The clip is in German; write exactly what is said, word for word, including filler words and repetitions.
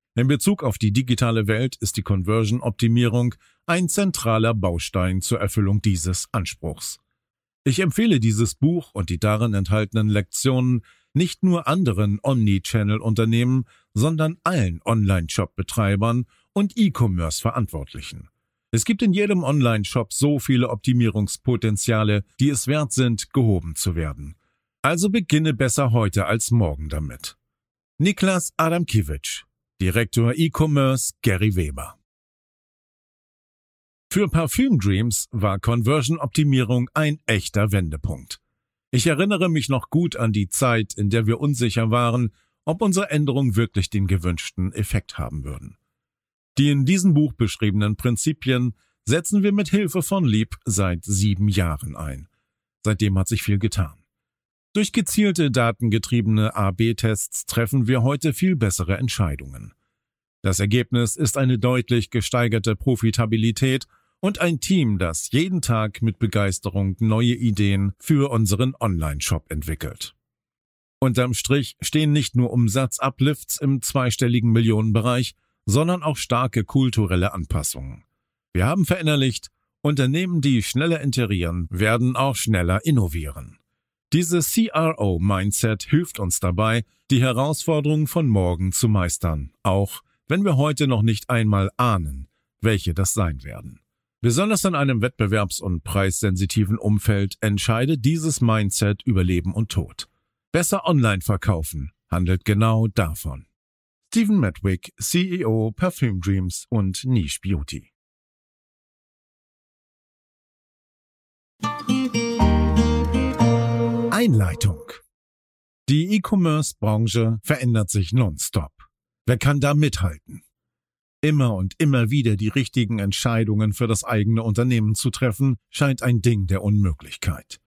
In Bezug auf die digitale Welt ist die Conversion-Optimierung ein zentraler Baustein zur Erfüllung dieses Anspruchs. Ich empfehle dieses Buch und die darin enthaltenen Lektionen nicht nur anderen Omnichannel-Unternehmen, sondern allen Online-Shop-Betreibern und E-Commerce-Verantwortlichen. Es gibt in jedem Online-Shop so viele Optimierungspotenziale, die es wert sind, gehoben zu werden. Also beginne besser heute als morgen damit. Niklas Adamkiewicz, Direktor E-Commerce, Gary Weber. Für Parfüm Dreams war Conversion-Optimierung ein echter Wendepunkt. Ich erinnere mich noch gut an die Zeit, in der wir unsicher waren, ob unsere Änderungen wirklich den gewünschten Effekt haben würden. Die in diesem Buch beschriebenen Prinzipien setzen wir mit Hilfe von Leap seit sieben Jahren ein. Seitdem hat sich viel getan. Durch gezielte datengetriebene A B Tests treffen wir heute viel bessere Entscheidungen. Das Ergebnis ist eine deutlich gesteigerte Profitabilität und ein Team, das jeden Tag mit Begeisterung neue Ideen für unseren Online-Shop entwickelt. Unterm Strich stehen nicht nur Umsatzuplifts im zweistelligen Millionenbereich, sondern auch starke kulturelle Anpassungen. Wir haben verinnerlicht, Unternehmen, die schneller iterieren, werden auch schneller innovieren. Dieses C R O-Mindset hilft uns dabei, die Herausforderungen von morgen zu meistern, auch wenn wir heute noch nicht einmal ahnen, welche das sein werden. Besonders in einem wettbewerbs- und preissensitiven Umfeld entscheidet dieses Mindset über Leben und Tod. Besser online verkaufen handelt genau davon. Stephen Medwick, C E O Parfüm Dreams und Niche Beauty. Einleitung. Die E-Commerce-Branche verändert sich nonstop. Wer kann da mithalten? Immer und immer wieder die richtigen Entscheidungen für das eigene Unternehmen zu treffen, scheint ein Ding der Unmöglichkeit.